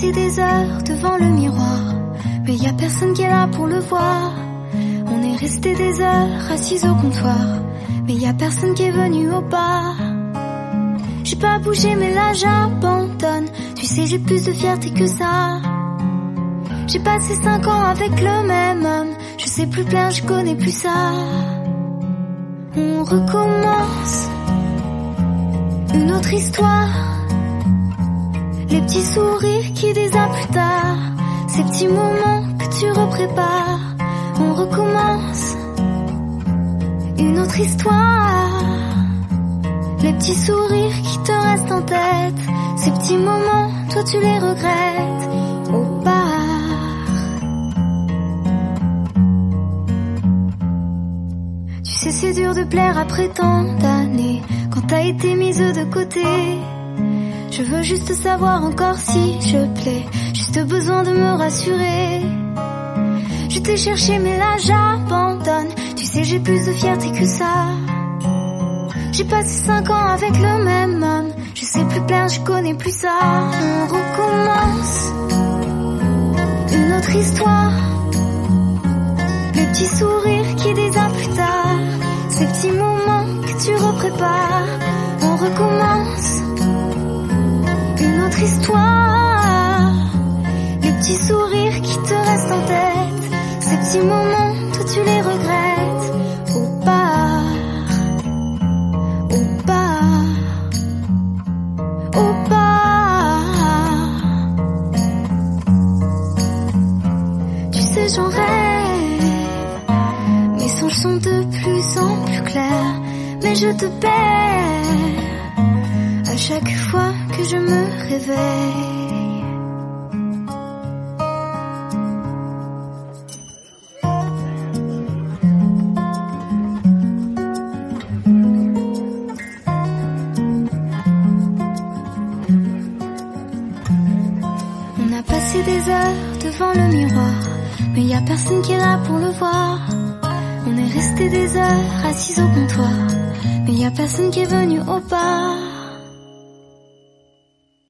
passé des heures devant le miroir, mais y a personne qui est là pour le voir. On est resté des heures assis au comptoir, mais y a personne qui est venu au bar. J'ai pas bougé mais là j'abandonne. Tu sais j'ai plus de fierté que ça. J'ai passé 5 ans avec le même homme. Je sais plus plaire, je connais plus ça. On recommence une autre histoire. Les petits sourires qui disent à plus tard. Ces petits moments que tu reprépares. On recommence une autre histoire. Les petits sourires qui te restent en tête. Ces petits moments, toi tu les regrettes. Au bar. Tu sais c'est dur de plaire après tant d'années, quand t'as été mise de côté. Je veux juste savoir encore si je plais. Juste besoin de me rassurer. Je t'ai cherché mais là j'abandonne. Tu sais j'ai plus de fierté que ça. J'ai passé 5 ans avec le même homme. Je sais plus plaire, je connais plus ça. On recommence une autre histoire. Les petits sourires qui disent à plus tard. Ces petits moments que tu reprépares. On recommence une autre histoire. Les petits sourires qui te restent en tête. Ces petits moments, toi tu les regrettes. Au bar, au bar, au bar. Tu sais j'en rêve. Mes songes sont de plus en plus clairs. Mais je te perds à chaque fois que je me réveille. On a passé des heures devant le miroir, mais y a personne qui est là pour le voir. On est resté des heures assis au comptoir, mais y a personne qui est venu au bar.